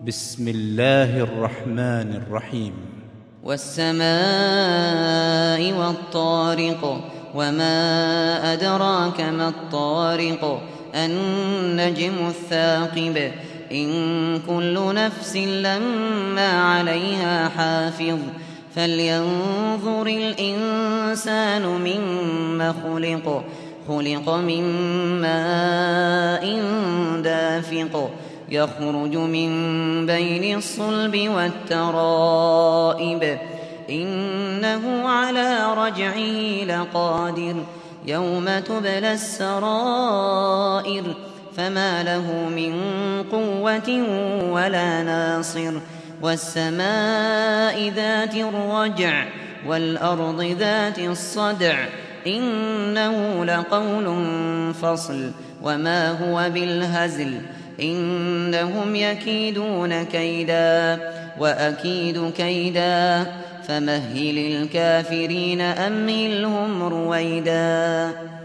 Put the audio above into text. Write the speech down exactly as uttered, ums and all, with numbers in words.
بسم الله الرحمن الرحيم. والسماء والطارق وما أدراك ما الطارق النجم الثاقب إن كل نفس لما عليها حافظ فلينظر الإنسان مما خلق خلق من ماء دافق يخرج من بين الصلب والترائب إنه على رجعه لقادر يوم تبلى السرائر فما له من قوة ولا ناصر والسماء ذات الرجع والأرض ذات الصدع إنه لقول فصل وما هو بالهزل إنهم يكيدون كيدا وأكيد كيدا فمهل الكافرين أمهلهم رويدا.